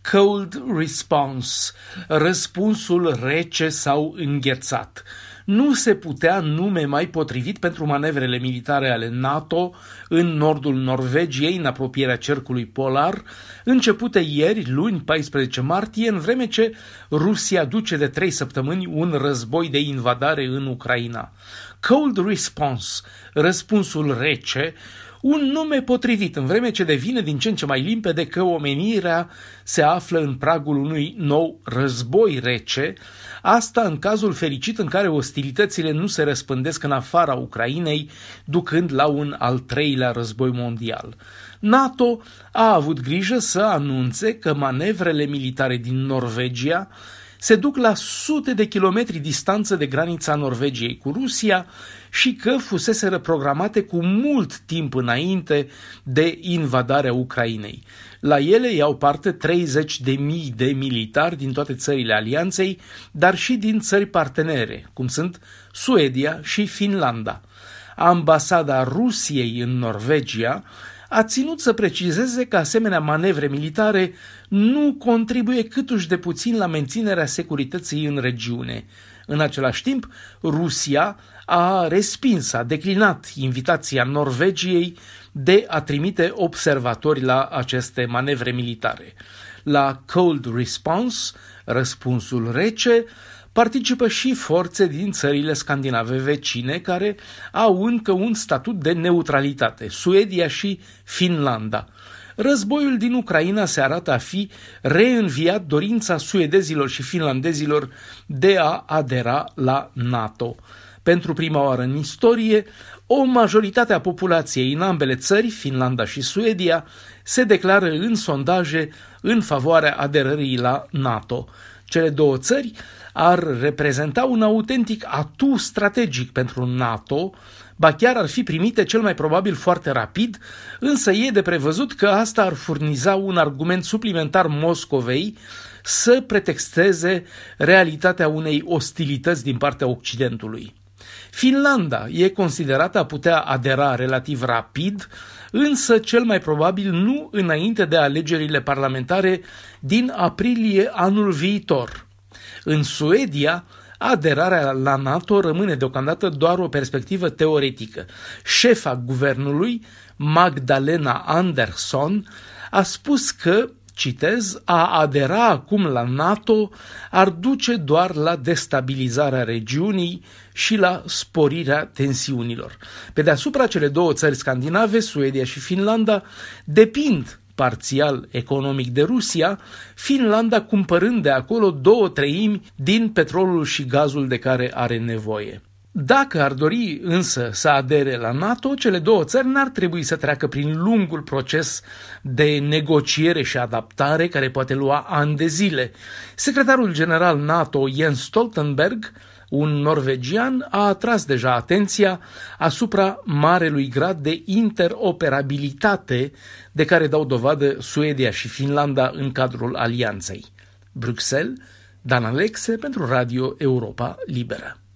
Cold response, răspunsul rece sau înghețat. Nu se putea nume mai potrivit pentru manevrele militare ale NATO în nordul Norvegiei, în apropierea cercului polar, începute ieri, luni, 14 martie, în vreme ce Rusia duce de 3 săptămâni un război de invadare în Ucraina. Cold response, răspunsul rece, un nume potrivit, în vreme ce devine din ce în ce mai limpede că omenirea se află în pragul unui nou război rece, asta în cazul fericit în care ostilitățile nu se răspândesc în afara Ucrainei, ducând la un al treilea război mondial. NATO a avut grijă să anunțe că manevrele militare din Norvegia se duc la sute de kilometri distanță de granița Norvegiei cu Rusia și că fuseseră programate cu mult timp înainte de invadarea Ucrainei. La ele iau parte 30.000 de militari din toate țările alianței, dar și din țări partenere, cum sunt Suedia și Finlanda. Ambasada Rusiei în Norvegia a ținut să precizeze că asemenea manevre militare nu contribuie câtuși de puțin la menținerea securității în regiune. În același timp, Rusia a declinat invitația Norvegiei de a trimite observatori la aceste manevre militare. La Cold Response, răspunsul rece, participă și forțe din țările scandinave vecine care au încă un statut de neutralitate, Suedia și Finlanda. Războiul din Ucraina se arată a fi reînviat dorința suedezilor și finlandezilor de a adera la NATO. Pentru prima oară în istorie, o majoritate a populației în ambele țări, Finlanda și Suedia, se declară în sondaje în favoarea aderării la NATO. Cele două țări ar reprezenta un autentic atu strategic pentru NATO, ba chiar ar fi primite cel mai probabil foarte rapid, însă e de prevăzut că asta ar furniza un argument suplimentar Moscovei să pretexteze realitatea unei ostilități din partea Occidentului. Finlanda e considerată a putea adera relativ rapid, însă cel mai probabil nu înainte de alegerile parlamentare din aprilie anul viitor. În Suedia, aderarea la NATO rămâne deocamdată doar o perspectivă teoretică. Șefa guvernului, Magdalena Andersson, a spus că, citez, a adera acum la NATO ar duce doar la destabilizarea regiunii și la sporirea tensiunilor. Pe deasupra, cele două țări scandinave, Suedia și Finlanda, depind parțial economic de Rusia, Finlanda cumpărând de acolo 2/3 din petrolul și gazul de care are nevoie. Dacă ar dori însă să adere la NATO, cele două țări n-ar trebui să treacă prin lungul proces de negociere și adaptare care poate lua ani de zile. Secretarul general NATO Jens Stoltenberg, un norvegian, a atras deja atenția asupra marelui grad de interoperabilitate de care dau dovadă Suedia și Finlanda în cadrul alianței. Bruxelles, Dan Alexe pentru Radio Europa Liberă.